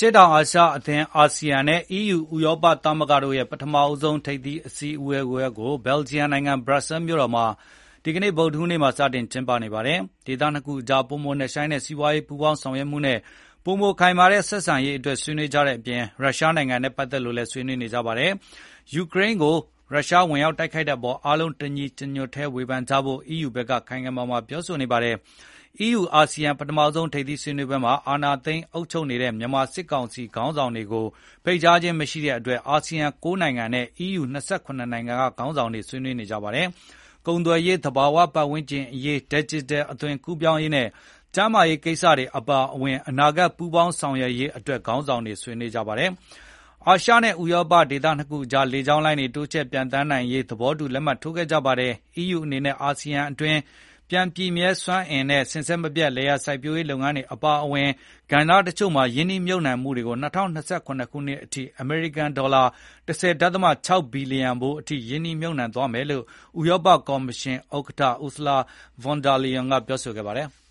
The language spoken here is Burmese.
ရှေ့တောင်အာရှအသင်းအာဆီယံနဲ့ EU ဥရောပသမဂ္ဂတို့ရဲ့ပထမဆုံးထိပ်သီးအစည်းအဝေးကိုဘယ်လ်ဂျီယံနိုင်ငံဘရပ်ဆဲမြို့တော်မှာဒီကနေ့ဗုဒ္ဓဟူးနေ့မှာစတင်ကျင်းပနေပါတယ်။ဒေသနှစ်ခုအကြားပိုမိုနက်ရှိုင်းတဲ့စီးပွားရေးပူးပေါင်းဆောင်ရွက်မှုနဲ့ပိုမိုခိုင်မာတဲ့ဆက်ဆံရေးအတွက်ဆွေးနွေးကြတဲ့အပြင်ရုရှားနိုင်ငံနဲ့ပတ်သက်လို့လည်းဆွေးနွေးနေကြပါတယ်။ယူကရိန်းကိုရုရှားဝင်ရောက်တိုက်ခိုက်တဲ့အပေါ်အားလုံးတညီတညွတ်တည်းဝေဖန်ကြဖို့ EU ဘက်ကခိုင်ခိုင်မာမာပြောဆိုနေပါတယ်။ EU အာဆီယံပထမဆုံးထိပ်သီးဆွေးနွေးပွဲမှာအာဏာသိမ်းအုပ်ချုပ်နေတဲ့မြန်မာစစ်ကောင်စီခေါင်းဆောင်တွေကိုဖိတ်ကြားခြင်းမရှိတဲ့အတွက်အာဆီယံ9နိုင်ငံနဲ့ EU 28နိုင်ငံကခေါင်းဆောင်တွေဆွေးနွေးနေကြပါတယ်။ကုန်သွယ်ရေး၊သဘာဝပတ်ဝန်းကျင်အရေး၊ ဒစ်ဂျစ်တယ်အသွင်ကူးပြောင်းရေးနဲ့ကျန်းမာရေးကိစ္စတွေအပါအဝင်အနာဂတ်ပူးပေါင်းဆောင်ရွက်ရေးအတွက်ခေါင်းဆောင်တွေဆွေးနွေးကြပါတယ်။အာရှနဲ့ဥရောပဒေသနှစ်ခုအကြားလေကြောင်းလိုင်းတွေတိုးချဲ့ပျံသန်းနိုင်ရေးသဘောတူလက်မှတ်ထိုးခဲ့ကြပါတယ်။ EU အနေနဲ့အာဆီယံအတွင်းပြန်ပြည့်မြဲစွမ်းအင်နဲ့စဉ်ဆက်မပြတ်လယ်ယာစိုက်ပျိုးရေးလုပ်ငန်းတွေအပါအဝင်ကဏ္ဍတချို့မှာရင်းနှီးမြှုပ်နှံမှုတွေကို2027ခုနှစ်အထိအမေရိကန်ဒေါ်လာ10.6 ဘီလီယံဖိုးအထိရင်းနှီးမြှုပ်နှံသွားမယ်လို့ဥရောပကော်မရှင်ဥက္ကဋ္ဌ Ursula von der Leyen ကပြောဆိုခဲ့ပါတယ်။